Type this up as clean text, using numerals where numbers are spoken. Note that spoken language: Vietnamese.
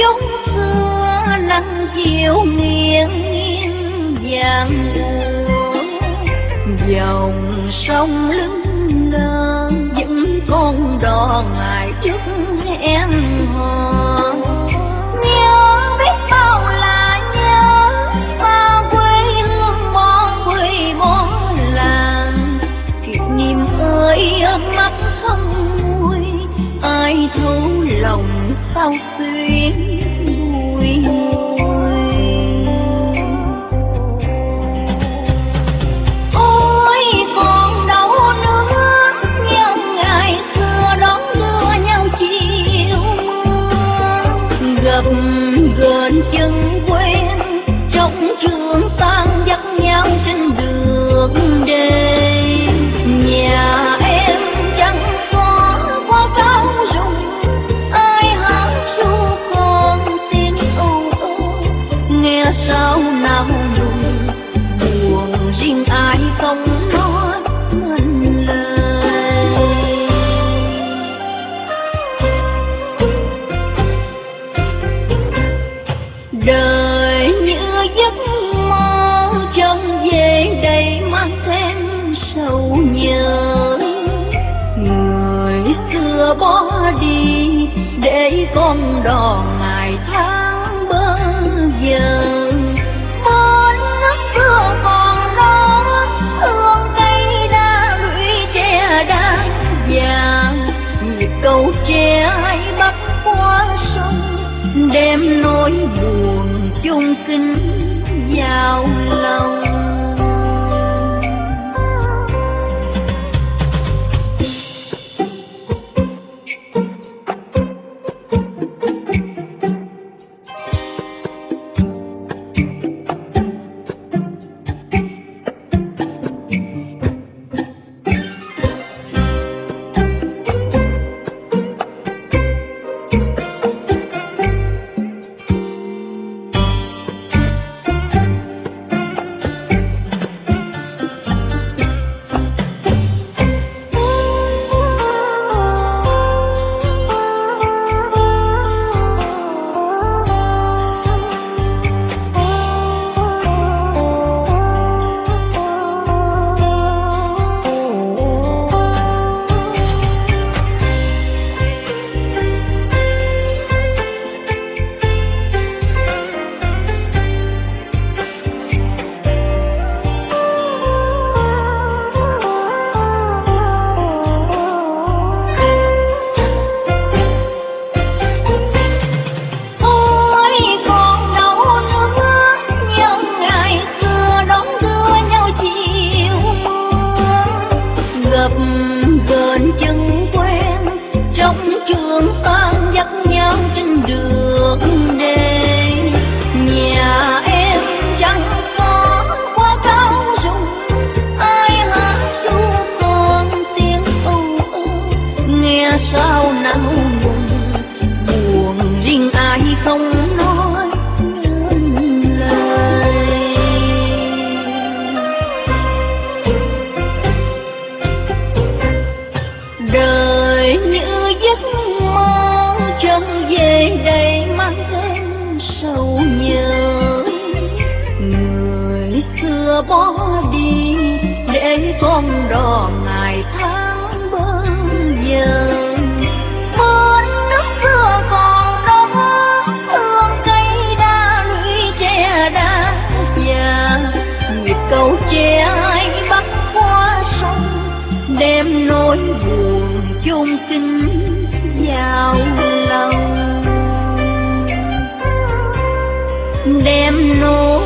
chốn xưa nắng chiều nghiêng nghiêng vàng buồn. Dòng sông lưng lơ những con đò ngày trước hẹn hò. Nhớ biết bao là nhớ xa quê hương bon quê bon làng. Kỷ niệm ơi ấm mắt không nguôi, ai thấu lòng sao xuyên bùi ngùi. Ôi còn đâu nữa nhớ ngày xưa đón đưa nhau chiều mưa. Gặp gờn chân quen trong trường sang dắt nhau trên đường đê. Nhà em chẳng có hoa cao rụng, ai hát ru con tiếng âu âu. Nghe sao nào nùng buồn riêng ai không nói ngân lời. Đời như giấc mơ trong về đây mang thêm sầu nhớ. Người xưa bỏ đi để con đò ngày tháng bơ vơ. Bên nước xưa còn đó hương cây đa lũy tre đang vàng. Nhịp cầu tre hay bắc qua sông đem nỗi buồn chung kính vào lòng. Bỏ đi để con đò ngày tháng bơ vơ. Bên nước xưa còn đó hương cây đa lũy tre đa vàng. Nhịp cầu tre hay bắc qua sông đem nỗi buồn chung kính vào lòng. Đem nỗi